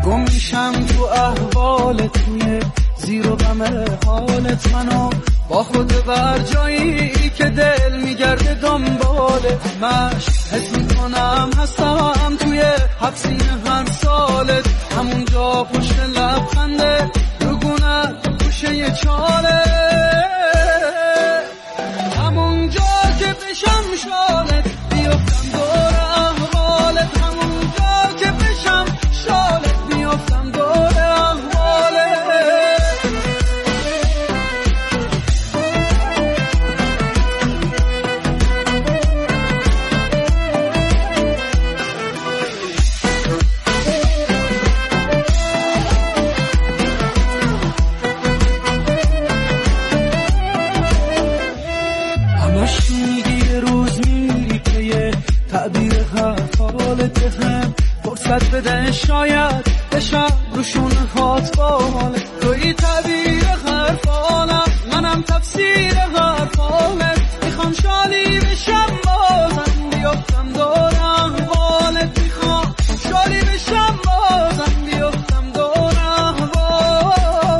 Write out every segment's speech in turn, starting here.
گم میشم تو احوالت، توی زیر و غم حالت، منو با خود بر جایی که دل میگرده دنبالت. مش حس میکنم هستم توی حبسی هر سالت، همونجا پشت لبخنده رگونت گوشه چاله، همونجا که بشم شالت بیفتم دور احوالت، همونجا که بشم شالت بیفتم دور احوالت. همش میگی یه روز میری که یه تعبیر حالت هم فرصت بده شاید بشم روشون هات بالت، توی تعبیر حرفانم منم تفسیر حرفانت، میخوام شالی بشم بازم بیفتم دور احوالت، میخوام شالی بشم بازم بیفتم دور احوالت.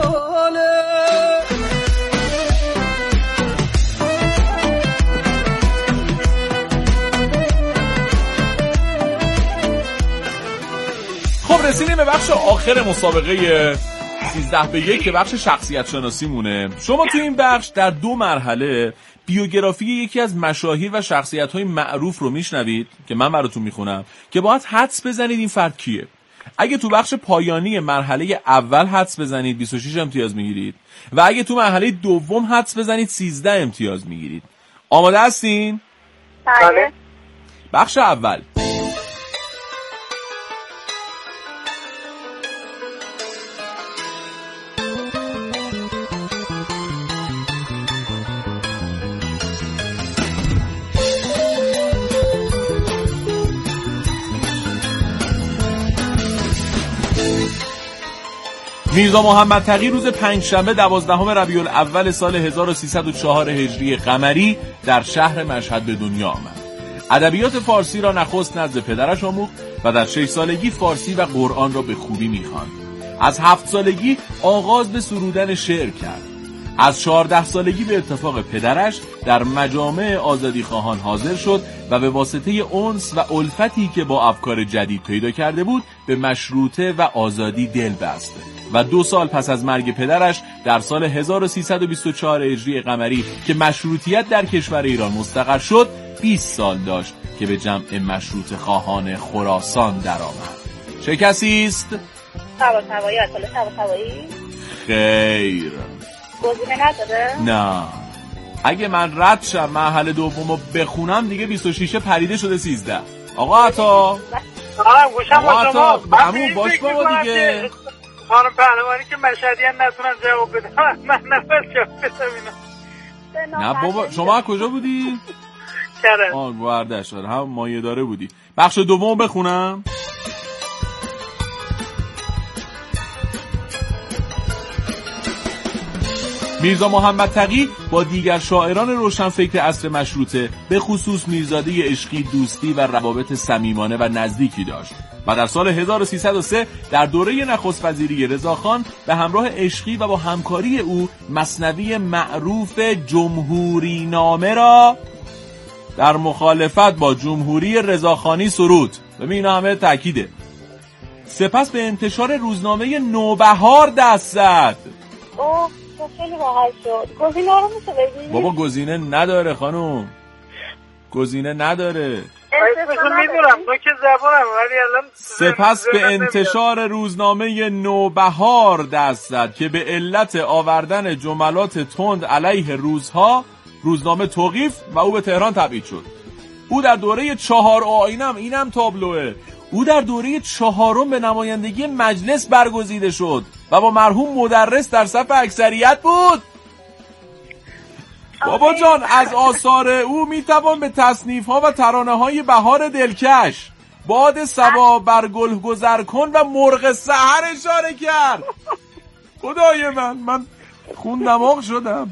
خب رسیدیم به بخش آخر مسابقه 13-1 که بخش شخصیت شناسی مونه. شما تو این بخش در 2 مرحله بیوگرافی یکی از مشاهیر و شخصیت‌های معروف رو میشنوید که من براتون میخونم که باید حدس بزنید این فرد کیه. اگه تو بخش پایانی مرحله اول حدس بزنید 26 امتیاز میگیرید و اگه تو مرحله دوم حدس بزنید 13 امتیاز میگیرید. آماده هستین؟ بله. بخش اول. میرزا محمد تقی روز پنجشنبه 12 ربیع الاول سال 1304 هجری قمری در شهر مشهد به دنیا آمد. ادبیات فارسی را نخست نزد پدرش آموخت و در 6 سالگی فارسی و قرآن را به خوبی می‌خواند. از 7 سالگی آغاز به سرودن شعر کرد. از 14 سالگی به اتفاق پدرش در مجامع آزادیخواهان حاضر شد و به واسطه انس و الفتی که با افکار جدید پیدا کرده بود به مشروطه و آزادی دل بست و 2 سال پس از مرگ پدرش در سال 1324 هجری قمری که مشروطیت در کشور ایران مستقر شد 20 سال داشت که به جمع مشروطه خواهان خراسان درآمد. چه کسی است؟ طباطبایی. آیت طباطبایی؟ خیر. گزینه نداره؟ نه. اگه من رد شم مرحله دومو بخونم دیگه 26 پریده شده 13. آقا عطا. گوشم با شما. عمو باش بابا دیگه. خانم پهلوانی که مشهدی هم نتونن جواب بدن. من نفس کردم. نه بابا شما کجا بودی؟ کرم. گوردش هم مایه داره بودی. بخش دومو بخونم. میرزا محمد تقی با دیگر شاعران روشنفکر عصر مشروطه به خصوص میرزاده عشقی دوستی و روابط صمیمانه و نزدیکی داشت و در سال 1303 در دوره نخست وزیری رضاخان به همراه عشقی و با همکاری او مثنوی معروف جمهوری نامه را در مخالفت با جمهوری رضاخانی سرود. ببین همه تأکیده. سپس به انتشار روزنامه نوبهار دست زد. خیلی باحال شد. گزینه رو میشه بگی؟ بابا گزینه نداره خانوم. گزینه نداره. میدونم تو که زبانم ولی الان سپس به انتشار روزنامه نوبهار دست زد که به علت آوردن جملات تند علیه روزها روزنامه توقیف و او به تهران تبعید شد. او در دوره 4 اینم تابلوه. او در دوره 4 به نمایندگی مجلس برگزیده شد و با مرحوم مدرس در صف اکثریت بود. بابا جان از آثار او میتوان به تصنیف‌ها و ترانه‌های بهار دلکش، باد صبا بر گل گذر کن و مرغ سحر اشاره کرد. خدای من خون دماغ شدم.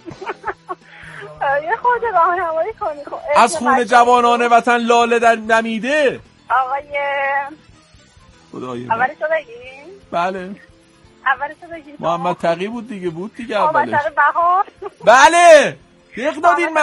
یه خورده راهنمایی کنی. از خون جوانان وطن لاله در نمیده. آقای خدای اولش رو بگیم. بله اولش بگید محمد تقی بود دیگه اولش. محمد بهار. بله دق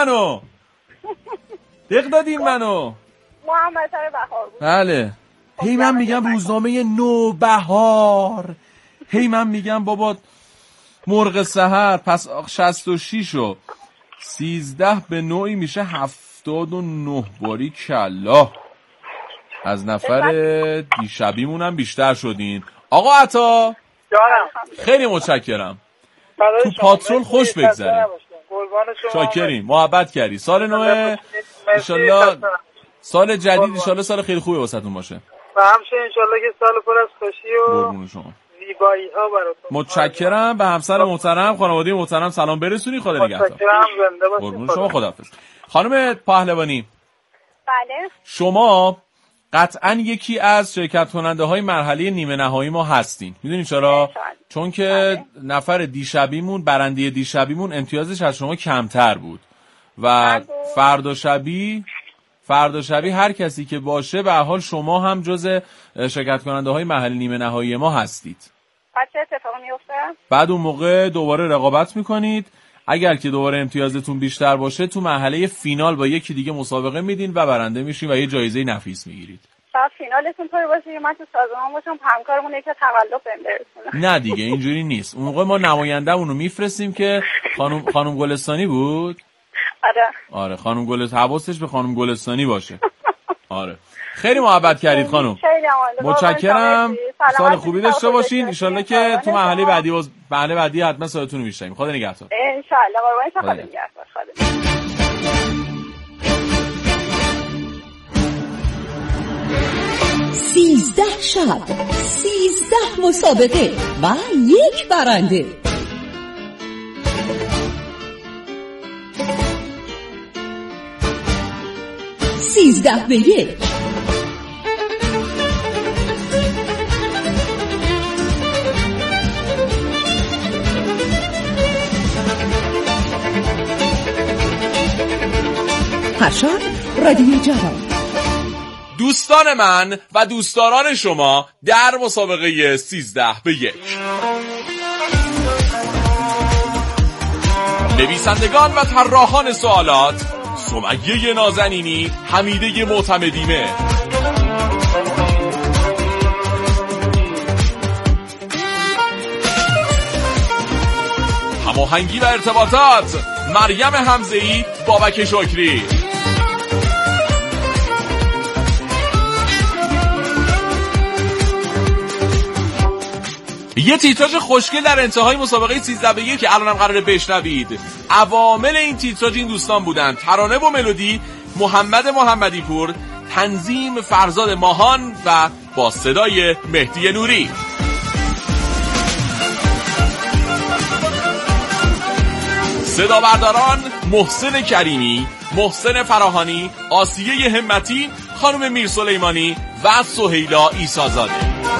دادین منو محمد بهار بود. بله. هی من میگم روزنامه نوبهار، هی من میگم بابا مرغ سحر، پس 66 و 13 به نوعی میشه 79 باری کلا. از نفر دیشبیمون هم بیشتر شدین. آقا عطا خیلی متشکرم. تو پاترول خوش بگذاریم. شاکریم، محبت کردی. سال نو انشالله، سال جدید انشالله سال خیلی خوبی واسهتون باشه. و همچنین انشالله که سال پر از خوشی و قربون شما، زیبایی ها براتون. متشکرم. به همسر محترم، خانواده محترم سلام برسونی. خدا نگهدار. متشکرم، زنده باشید. قربون شما، خداحافظ. خانم پهلوانی، بله شما قطعا یکی از شرکت کننده های مرحله نیمه نهایی ما هستین. میدونین چرا؟ چون که نفر دیشبیمون، برنده دیشبیمون امتیازش از شما کمتر بود و فردا شبی هر کسی که باشه به حال شما هم جز شرکت کننده های مرحله نیمه نهایی ما هستید. چه اتفاقی میفته؟ بعد اون موقع دوباره رقابت میکنید. اگر که دوباره امتیازتون بیشتر باشه تو مرحله فینال با یکی دیگه مسابقه میدین و برنده میشین و یه جایزه نفیس میگیرید. شاید فینالتون طوری باشه من تو سازمان باشم همکارمون یکی تقلب بهم برسونه. نه دیگه اینجوری نیست. اون موقع ما نماینده‌مون رو میفرستیم که خانم گلستانی بود. آره خانم گلستانی، حواسش به خانم گلستانی باشه. آره خیلی محبت کردید خانم. متشکرم. سال خوبی داشته باشین. ان شاءالله که تو مرحله بعدی حتما سالتون رو میشنیم. خدا نگهدار. ان شاءالله قربان شما. خدا نگهدار. 13 شب، 13 مسابقه و یک برنده. سیزده به یک. هرشب رادیو جوان. دوستان من و دوستداران شما در مسابقه 13 به 1. نویسندگان و طراحان سوالات: سمیه نازنینی، حمیده معتمدیمه. هماهنگی و ارتباطات: مریم حمزه‌ای، بابک شکری. یه تیتراژ خوشگل در انتهای مسابقه 13 به 1 که الانم قراره بشنوید. عوامل این تیتراژ این دوستان بودن: ترانه و ملودی محمد محمدی پور، تنظیم فرزاد ماهان و با صدای مهدی نوری. صدا برداران: محسن کریمی، محسن فراهانی، آسیه همتی، خانم میر سلیمانی و سهیلا عیسی‌زاده.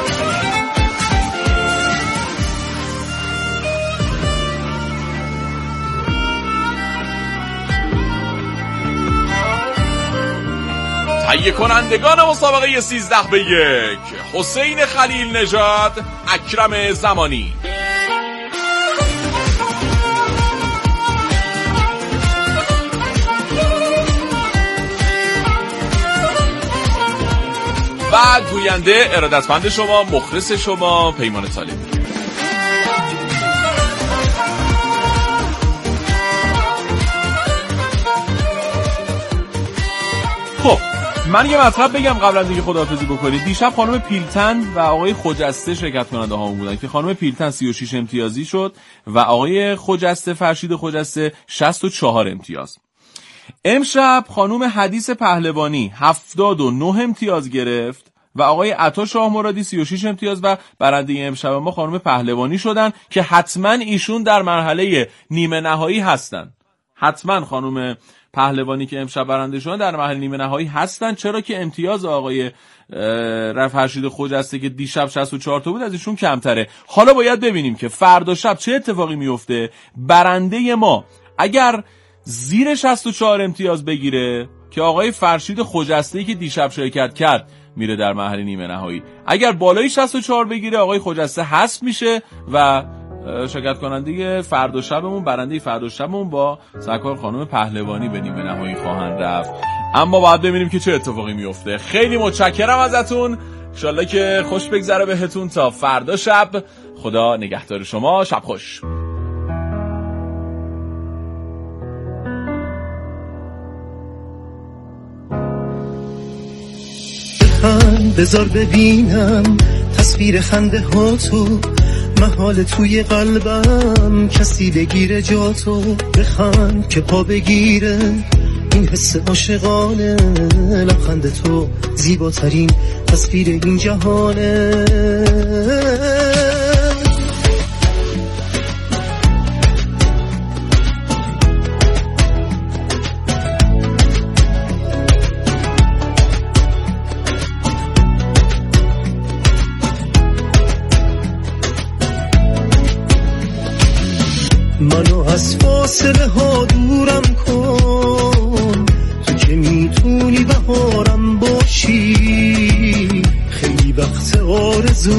تهیه کنندگان مسابقه 13 به 1: حسین خلیل نژاد، اکرم زمانی. و گوینده ارادتمند شما، مخلص شما، پیمان طالبی. خب من یه مطلب بگم قبل از اینکه خداحافظی بکنید. دیشب خانم پیلتن و آقای خجسته شرکت کننده ها بودن که خانم پیلتن 36 امتیازی شد و آقای خجسته، فرشید خجسته، 64 امتیاز. امشب خانم حدیث پهلوانی 79 امتیاز گرفت و آقای عطا شاه مرادی 36 امتیاز و برنده امشب ما خانم پهلوانی شدن که حتما ایشون در مرحله نیمه نهایی هستن. حتما خانم پهلوانی که امشب برنده شدن در مرحله نیمه نهایی هستن، چرا که امتیاز آقای فرشید خجسته که دیشب 64 تا بود از ایشون کمتره. حالا باید ببینیم که فردا شب چه اتفاقی میفته. برنده ما اگر زیر 64 امتیاز بگیره که آقای فرشید خجسته‌ای که دیشب شرکت کرد میره در مرحله نیمه نهایی. اگر بالای 64 بگیره آقای خجسته حذف میشه و شرکت کننده فردا شبمون، برنده فردا شبمون با سرکار خانم پهلوانی به نیمه نهایی خواهند رفت. اما باید ببینیم که چه اتفاقی میفته. خیلی متشکرم ازتون، انشالله که خوش بگذره بهتون تا فردا شب. خدا نگهدار شما، شب خوش. بذار ببینم تصویر خنده ها تو، محال توی قلبم کسی بگیره جا تو. بخند که پا بگیره این حس عاشقانه، لبخند تو زیباترین تصویر این جهانه. منو از فاصله ها دورم کن، تو که میتونی بهارم باشی. خیلی وقت آرزو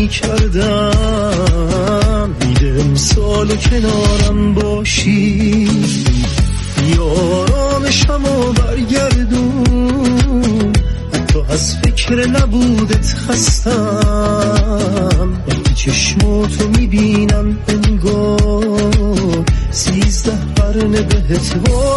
میکردم دیده امسال و کنارم باشی. یارامشم و برگردون، حتی از فکر نبودت خستم. وقتی چشماتو میبینم انگار 13 قرن بهت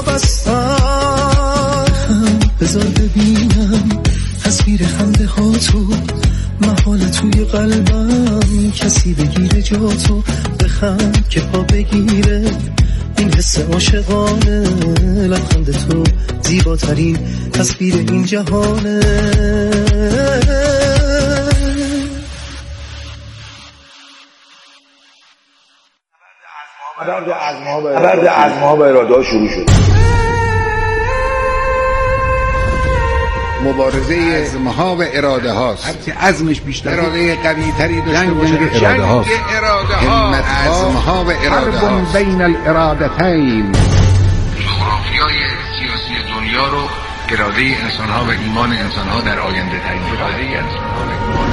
وابستم. بذار ببینم تصویر خنده ها تو، محال توی قلبم کسی بگیره جا تو. بخند که پا بگیره این حس عاشقانه، لبخند تو زیباترین تصویر این جهانه. نبرد عزم‌ها و اراده‌ها شروع شد. مبارزه عزم‌ها و اراده هاست. هر که عزمش بیشتر، اراده قوی تری داشته باشه. جنگ اراده هاست. همت عزم‌ها و اراده هاست. بین الارادتین. جغرافیای سیاسی دنیا رو اراده انسان‌ها و ایمان انسان‌ها در آینده تعیین می‌کنه. اراده انسان‌ها و ایمان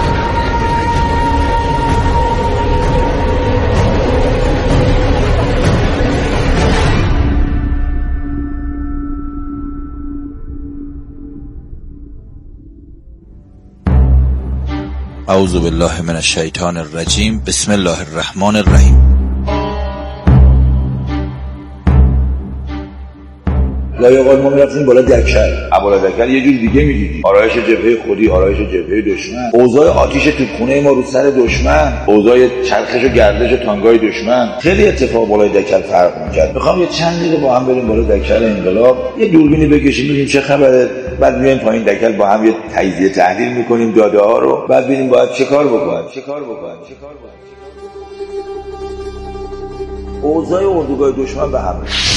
اعوذ بالله من الشیطان الرجیم. بسم الله الرحمن الرحیم. لایقال ما میرفتیم بالا دکل یه جور دیگه میدیدیم. آرایش جبهه خودی، آرایش جبهه دشمن، اوضاع آتیش توپخونه ما رو سر دشمن، اوضاع چرخش و گردش و تانگای دشمن. خیلی اتفاق بالای دکل فرق میکرد. میخوام یه چند دقیقه با هم بریم بالا دکل انقلاب، یه دوربینی بکشیم ببینیم چه خبره، بعد میایم پایین دکل با هم یه تجزیه تحلیل میکنیم داده ها رو، بعد ببینیم باید چه کار بکنیم. اوضاع اردوگاه دشمن به هم ریخت.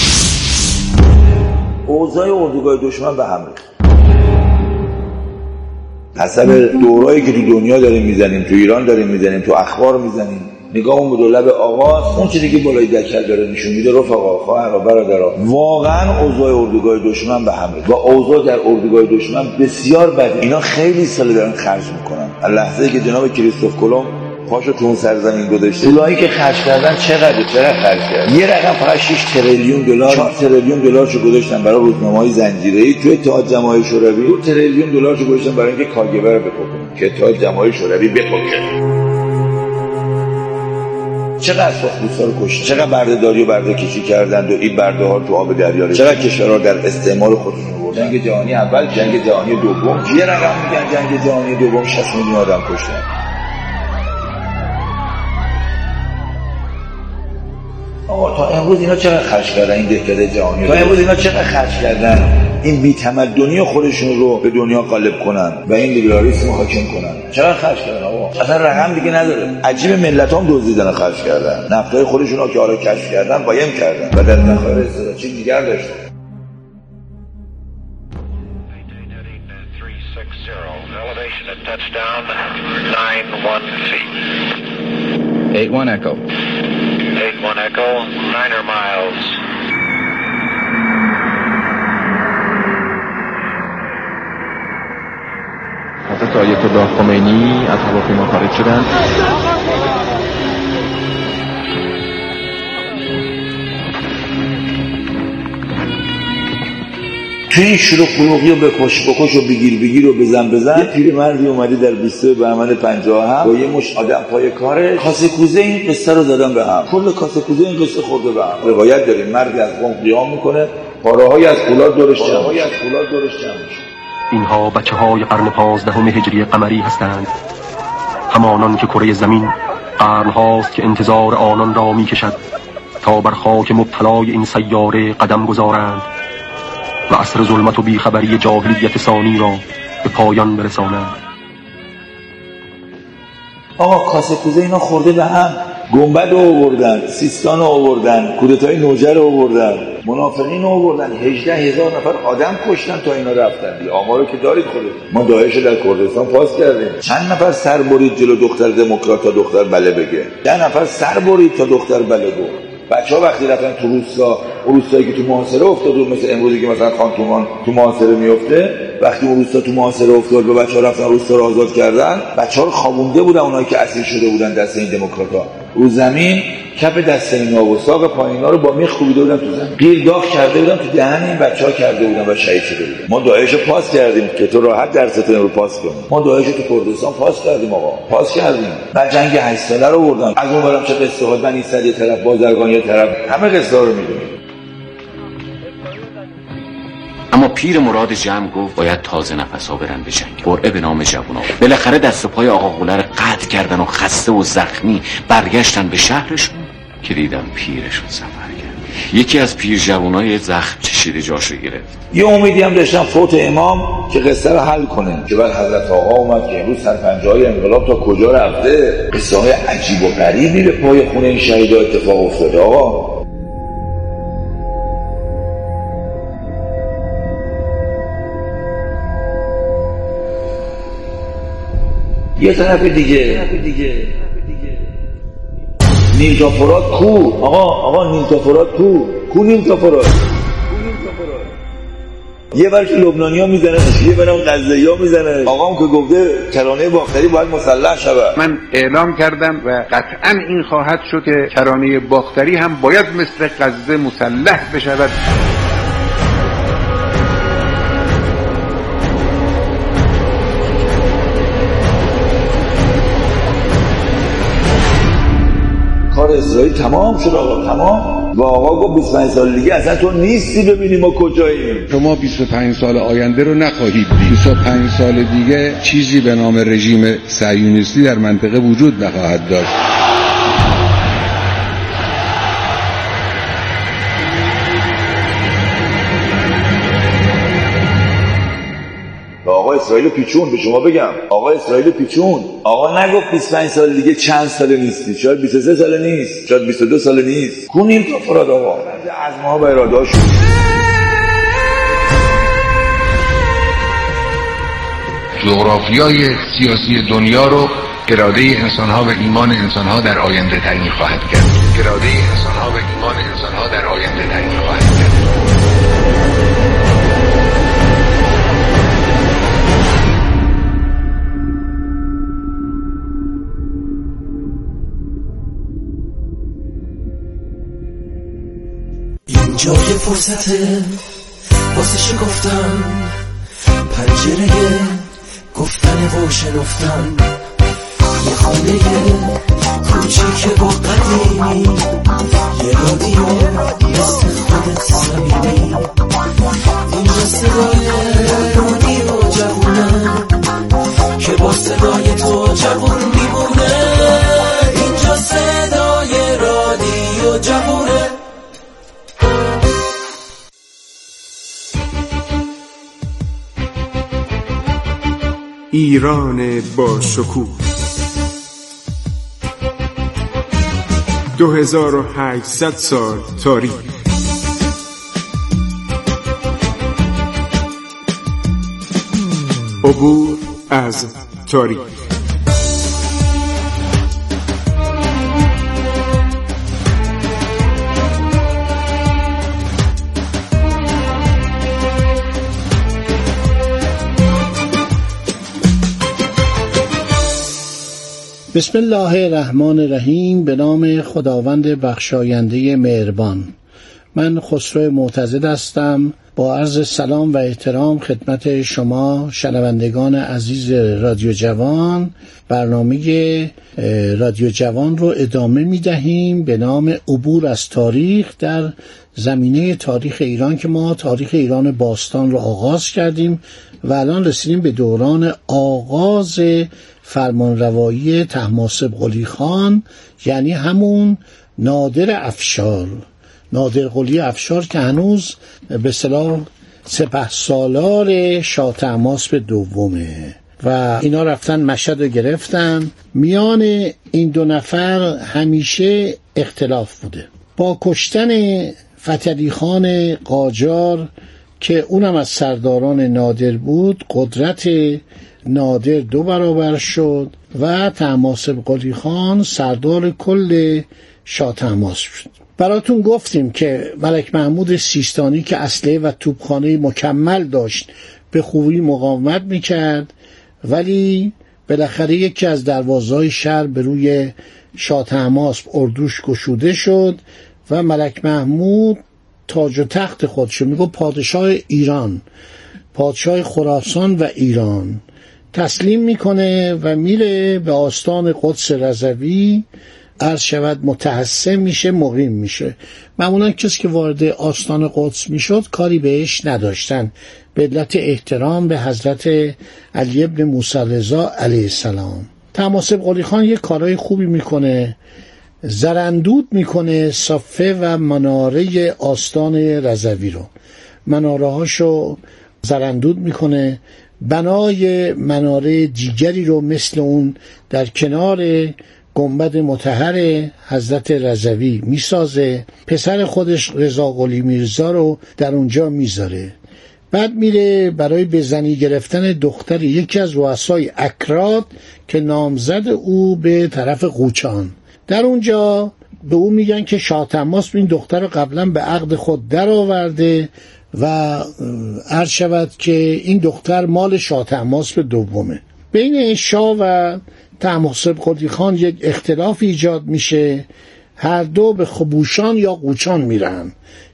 حسب دورایی که تو دنیا داریم میزنیم، تو ایران داریم میزنیم، تو اخبار میزنیم، نگاهمون به دولب آغاز اون چیزی که بالای دکل داره نشون میده رفقا، خواهر و برادرها، واقعا اوضاع اردوگاه دشمن به هم ریخت و اوضاع در اردوگاه دشمن بسیار بده. اینا خیلی سال دارن خرج میکنن. از لحظه‌ای که جناب کریستوف کلمب پاشو تو اون سرزمین گذاشته، پولایی که خرج کردن چقدر خرج کردن؟ یه رقم فقط 6 تریلیون دلار، 4 تریلیون دلارشو گذاشتن برای روزنامه‌های زنجیره‌ای تو اتحاد جماهیر شوروی، 2 تریلیون دلارشو گذاشتن برای اینکه کاگبه رو بپکنن، که اتحاد جماهیر شوروی بپکه. چقدر ساخت‌موسا رو کشتن، چقدر برده‌داری و برده‌کشی کردند و این برده‌ها تو آب دریا، چقدر کشورها در استعمار خودشون آوردن. جنگ جهانی اول، جنگ جهانی دوم، یه رقم میگن جنگ جهانی دوم 60 میلیون آدم کشتن. آقا تا امروز اینا چقدر خرج کردن این دهکده جهانی؟ تا امروز اینا چقدر خرج کردن این بی‌تمدنی خودشون رو به دنیا غالب کنن و این لیبرالیسم حاکم کنن؟ چقدر خرج کردن آقا؟ اصلا رقم دیگه نداره. عجیب ملتام دزدیدن خرج کردن. نفتای خودشون رو که آره کشف کردن قایم کردن و در نخایر استراتژی دیگر داشتن. elevation at touchdown 91 feet. 81 Echo. 81 Echo, 9 miles. آیت الله خمینی از هواپیما خارج شدند. توی این شروع خلوقی و بکش و بگیر و بزن یه پیرمردی اومده در 22 بهمن 57 با یه مش آدم پای کاره کاسه کوزه این قصه رو دادن به هم. کل کاسه کوزه این قصه خورده به هم. روایت داریم مردی از قم قیام میکنه، پاره‌های از فولاد دورش جمع میشه. اینها بچه‌های قرن 15 هجری قمری هستند، همانان که کره زمین قرن‌هاست که انتظار آنان را می‌کشد تا بر خاک مبتلای این سیاره قدم گذارند و عصر ظلمت و بیخبری جاهلیت ثانی را به پایان برسانند. آقا کاسه کوزه اینا خورده به هم. گنبد رو آوردن، سیستان رو آوردن، کودتای نوجه رو آوردن، منافقین رو آوردن، 18,000 نفر آدم کشتن تا اینا رفتن. دی آمارو که دارید خودت. ما داعش در کردستان پاس کردیم. چند نفر سر برید جلو دختر دموکرات تا دختر بله بگه. 10 نفر سر برید تا دختر بله گفت. بچه‌ها وقتی رفتن تو روستایی که تو محاصره افتاد، مثل امروزی که مثلا خانتومان تو محاصره میفته، وقتی اون روستا تو محاصره افتاد به بچه‌ها رفتن روستا رو آزاد کردن، بچه‌ها رو خوابونده بودن اونایی که اسیر شده بودن دست این دموکرات‌ها رو زمین، کف دست اینا و ساق پایینا رو با میخ کوبیده بودن تو زمین، قیر داغ کرده بودن تو دهن این بچه‌ها کرده بودن و شهید شده بودن. ما داعش رو پاس کردیم که تو راحت درست رو پاس کنی. ما داعش رو تو کردستان پاس کردیم آقا، پاس کردیم. بعد جنگ 8 ساله رو بردن. از اون برام چه قصه ها بنی صد یه طرف، بازرگان یه طرف، همه قصه ها رو میدونیم. اما پیر مراد جمع گفت باید تازه نفس‌ها برن به جنگ. قرعه به نام جوونا. بالاخره دست و پای آقا غوله رو قطع کردن و خسته و زخمی برگشتن به شهرشون که دیدن پیرشون سفر کرد. یکی از پیر جوونای زخم چشیده جاش رو گرفت. یه امیدی هم داشتم فوت امام که قصه رو حل کنه، که بعد حضرت آقا اومد که امروز سرپنجه‌های انقلاب تا کجا رفته. قصه های عجیب و غریبی به پای خونه این شهیدا اتفاق افتاده آقا. یه طرف دیگه نیل تا فرات کو آقا نیل تا فرات کو نیل تا فرات. یه بار که لبنانی‌ها میزننش، یه بارم غزه‌ای‌ها میزنن. آقام که گفته کرانه باختری باید مسلح شود. من اعلام کردم و قطعا این خواهد شد که کرانه باختری هم باید مثل غزه مسلح بشود. کار اسرائیل تمام شد آقا، تمام. و آقا گفت 25 سال دیگه اصلا تو نیستی ببینیم ما کجاییم. شما 25 سال آینده رو نخواهید دید. 25 سال دیگه چیزی به نام رژیم صهیونیستی در منطقه وجود نخواهد داشت. آقا اسرائیل پیچون، به شما بگم آقا اسرائیل پیچون. آقا نگفت 25 سال دیگه چند سال نیستی، شاید 23 سال نیست، شاید 22 سال نیست. کنیم تا فراد آقا از ما به اراده هاشون. جغرافیای سیاسی دنیا رو اراده انسان‌ها و ایمان انسان‌ها در آینده تعیین خواهد کرد. اراده انسان‌ها و ایمان انسان‌ها در آینده تعیین خواهد کرد. اینجا یه فرصته واسه شکفتن، پنجره گفتن و شنفتن، یه خونه کوچیک و قدیمی، یه رادیو مثل خودت صمیمی. اینجا صدای رادیو جوونه که با صدای تو جوون میمونه. اینجا صدای رادیو جوونه. ایران با شکوه 2800 سال تاریخ. عبور از تاریخ. بسم الله الرحمن الرحیم. به نام خداوند بخشاینده مهربان. من خسرو معتزد هستم. با عرض سلام و احترام خدمت شما شنوندگان عزیز رادیو جوان، برنامه رادیو جوان رو ادامه می دهیم به نام عبور از تاریخ در زمینه تاریخ ایران، که ما تاریخ ایران باستان رو آغاز کردیم و الان رسیدیم به دوران آغاز فرمانروایی طهماسب قلی خان، یعنی همون نادر افشار، نادر قلی افشار که هنوز به اصطلاح سپهسالار شاه طهماسب دومه و اینا رفتن مشهد رو گرفتن. میان این دو نفر همیشه اختلاف بوده. با کشتن فتحعلی خان قاجار که اونم از سرداران نادر بود، قدرت نادر 2 برابر شد و طهماسب قلی خان سردار کل شاه طهماسب شد. براتون گفتیم که ملک محمود سیستانی که اسلحه و توپخانه مکمل داشت به خوبی مقاومت میکرد، ولی بالاخره یکی از دروازه‌های شهر به روی شاه طهماسب اردوش گشوده شد و ملک محمود تاج و تخت خودشو، میگه پادشاه ایران، پادشاه خراسان و ایران، تسلیم میکنه و میره به آستان قدس رضوی، عرض شود متحسن میشه، مقیم میشه. معمولا کسی که وارد آستان قدس میشد کاری بهش نداشتن به علت احترام به حضرت علی ابن موسی رضا علیه السلام. طهماسب قلی خان یه کارهای خوبی میکنه، زرندود میکنه صفه و مناره آستان رضوی رو، مناره هاشو زرندود میکنه، بنای مناره دیگری رو مثل اون در کنار گنبد مطهر حضرت رضوی میسازه، پسر خودش رضا قلی میرزا رو در اونجا میذاره. بعد میره برای به زنی گرفتن دختر یکی از رؤسای اکراد که نامزد او به طرف قوچان. در اونجا به او میگن که شاه طهماسب این دختر رو قبلا به عقد خود در آورده و عرض شود که این دختر مال شاه طهماسب دومه. بین شاه و طهماسب قلی خان یک اختلاف ایجاد میشه، هر دو به خبوشان یا قوچان میرن،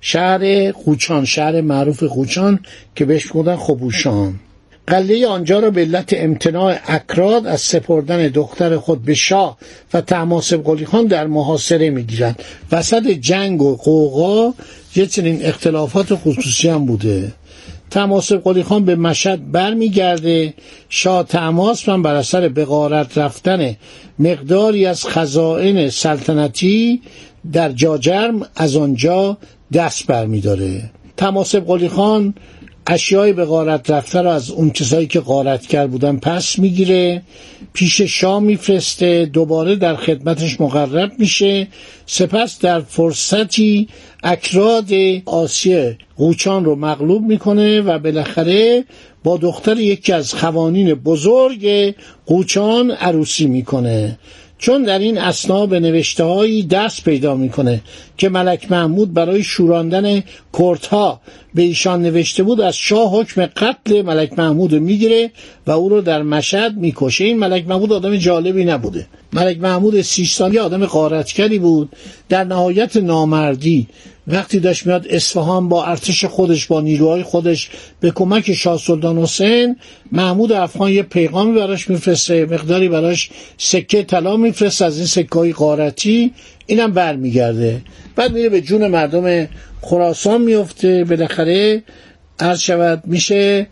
شهر قوچان، شهر معروف قوچان که بهش میگن خبوشان. قلعه آنجا را به علت امتناع اکراد از سپردن دختر خود به شاه و طهماسب قلی خان در محاصره میگیرن. وسط جنگ و قوقا یه چنین اختلافات خصوصی هم بوده. طهماسب قلی خان به مشهد برمیگرده، شاه طهماسب هم بر اثر به غارت رفتن مقداری از خزائن سلطنتی در جاجرم از آنجا دست برمیداره. طهماسب قلی خان اشیای به غارت رفته رو از اون چیزایی که غارت کرد بودن پس میگیره، پیش شاه میفرسته، دوباره در خدمتش مقرب میشه. سپس در فرصتی اکراد آسیه قوچان رو مغلوب میکنه و بالاخره با دختر یکی از خوانین بزرگ قوچان عروسی میکنه. چون در این اثنا به نوشته‌هایی دست پیدا میکنه که ملک محمود برای شوراندن کردها به ایشان نوشته بود، از شاه حکم قتل ملک محمود میگیره و او رو در مشهد میکشه. این ملک محمود آدم جالبی نبوده. ملک محمود سیستانی آدم غارتگری بود. در نهایت نامردی وقتی داشت میاد اصفهان با ارتش خودش، با نیروهای خودش به کمک شاه سلطان حسین، محمود افغان یه پیغامی براش میفرسته، مقداری براش سکه طلا میفرسته از این سکه‌های غارتی، اینم برمیگرده. بعد میره به جون مردم خراسان میفته، بالاخره عرض شود میشه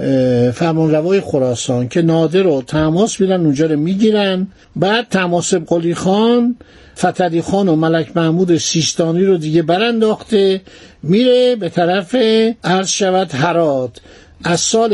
فرمانروای خراسان که نادر و طهماسب میرن اونجا رو میگیرن. بعد طهماسب قلی خان فتحعلی خان و ملک محمود سیستانی رو دیگه برانداخته، میره به طرف عرض شود هرات. از سال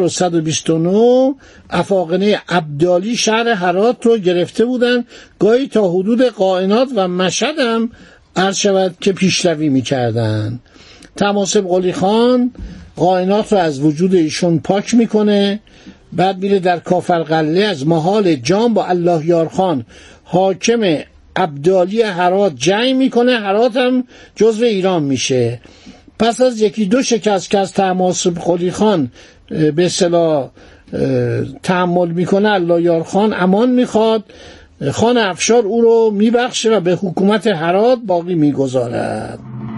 1129 افاقنه عبدالی شهر هرات رو گرفته بودن، گاهی تا حدود قائنات و مشهد هم عرض شود که پیشروی میکردن. طهماسب قلی خان قائنات رو از وجود ایشون پاک میکنه، بعد میره در کافرقلعه از محال جام با الله یارخان حاکم عبدالی هرات جنگ میکنه، هرات هم جزو ایران میشه. پس از یکی دو شکست که از طهماسب قلی خان به اصطلاح تحمل میکنه، الله یارخان امان میخواد، خان افشار او رو میبخشه و به حکومت هرات باقی میگذارد.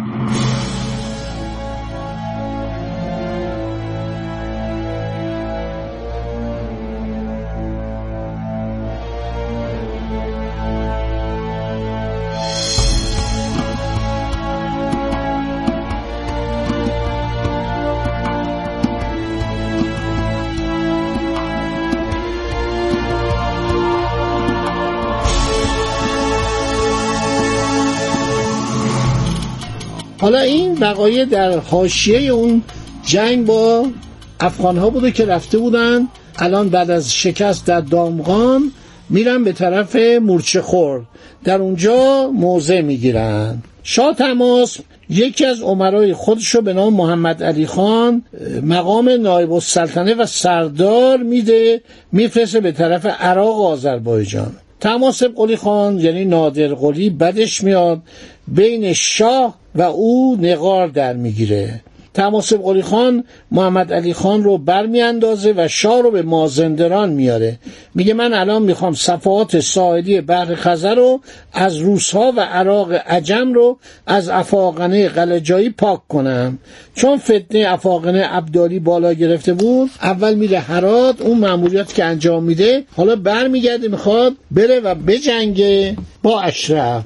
حالا این وقایع در حاشیه اون جنگ با افغان‌ها بوده که رفته بودن، الان بعد از شکست در دامغان میرن به طرف مورچه خورد، در اونجا موضع میگیرن. شاه طهماسپ یکی از امرای خودشو به نام محمد علی خان مقام نایب السلطنه و سردار میده، میفرسته به طرف عراق و آذربایجان. طهماسپ قلی خان یعنی نادر قلی بدش میاد، بین شاه و او نقار در میگیره. طهماسپ قلی خان محمد علی خان رو برمیاندازه و شاه رو به مازندران میاره، میگه من الان میخوام صفحات ساحلی بحر خزر رو از روس‌ها و عراق عجم رو از افاقنه قلجایی پاک کنم. چون فتنه افاقنه ابدالی بالا گرفته بود، اول میره هرات، اون مأموریت که انجام میده، حالا برمیگرده میخواد بره و بجنگه با اشرف.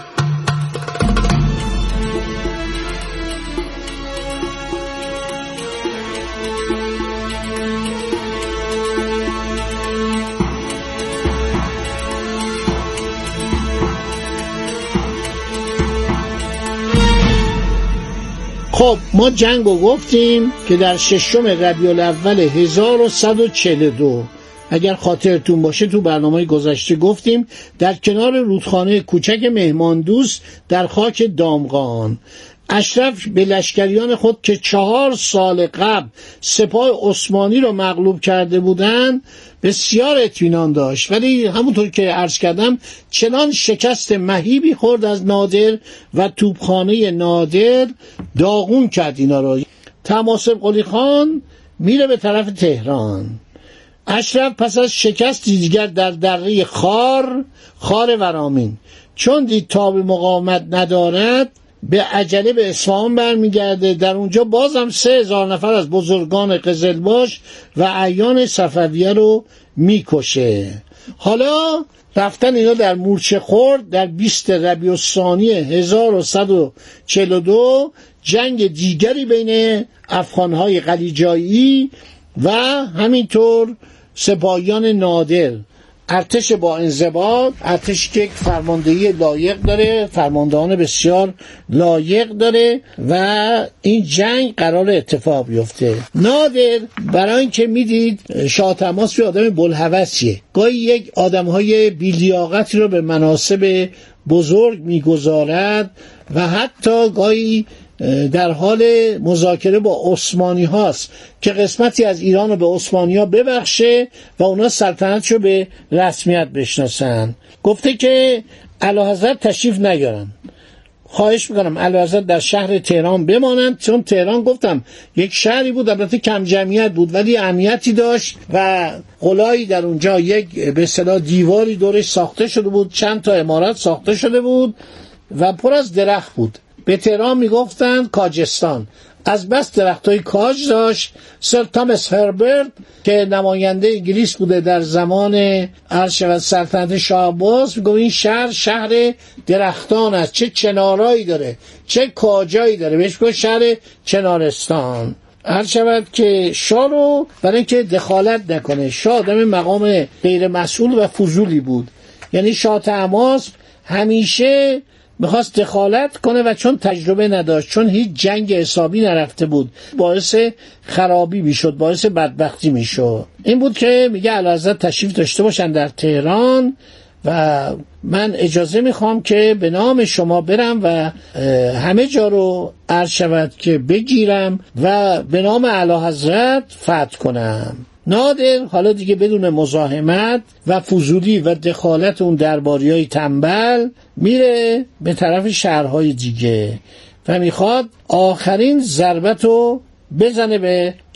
خب ما جنگ رو گفتیم که در 6 ربیع الاول 1142 اگر خاطرتون باشه تو برنامه گذشته گفتیم در کنار رودخانه کوچک مهماندوست در خاک دامغان اشرف به لشکریان خود که 4 سال قبل سپاه عثمانی رو مغلوب کرده بودند بسیار اطمینان داشت، ولی همونطور که عرض کردم چنان شکست مهیبی خورد از نادر و توپخانه نادر داغون کرد اینا رو. طهماسپ قلی خان میره به طرف تهران. اشرف پس از شکست دیگر در دره خار ورامین چون دید تاب مقاومت ندارد به عجله به اصفهان برمیگرده. در اونجا بازم 3000 نفر از بزرگان قزلباش و اعیان صفویه رو میکشه. حالا رفتن اینا در مورچه خورد در 20 ربیع الثانی 1142 جنگ دیگری بین افغانهای قلیجایی و همینطور سپاهیان نادر. ارتش با انضباط، ارتشی که فرماندهی لایق داره، فرماندهان بسیار لایق داره و این جنگ قرار اتفاق بیفته. نادر برای اینکه میدید شاه طهماسپ آدم بلهوسیه، گاهی یک آدمهای بی‌لیاقتی رو به مناصب بزرگ میگذارد و حتی گاهی در حال مذاکره با عثمانی هاست که قسمتی از ایران رو به عثمانی ها ببخشه و اونا سلطنتشو به رسمیت بشناسن. گفته که اعلیحضرت تشریف نیارن، خواهش میکنم اعلیحضرت در شهر تهران بمانند، چون تهران گفتم یک شهری بود البته کم جمعیت بود ولی اهمیتی داشت و قلعه‌ای در اونجا یک به اصطلاح دیواری دورش ساخته شده بود، چند تا عمارت ساخته شده بود و پر از درخت بود. به تهران میگفتن کاجستان، از بس درختای کاج داشت. سر تامس هربرت که نماینده انگلیس بوده در زمان عرش و سلطنت شاه عباس میگه این شهر درختان است، چه چنارایی داره چه کاجایی داره، بهش میگه شهر چنارستان. هر شود که شاه رو برای اینکه دخالت نکنه، شاه آدم مقام غیر مسئول و فضولی بود، یعنی شاه طهماسپ همیشه میخواست دخالت کنه و چون تجربه نداشت، چون هیچ جنگ حسابی نرفته بود، باعث خرابی میشد، باعث بدبختی میشد. این بود که میگه اعلیحضرت تشریف داشته باشن در تهران و من اجازه میخوام که به نام شما برم و همه جا رو عرض شود که بگیرم و به نام اعلیحضرت فتح کنم. نادر حالا دیگه بدون مزاحمت و فضولی و دخالت اون درباریای تنبل میره به طرف شهرهای دیگه و میخواد آخرین ضربت رو بزنه به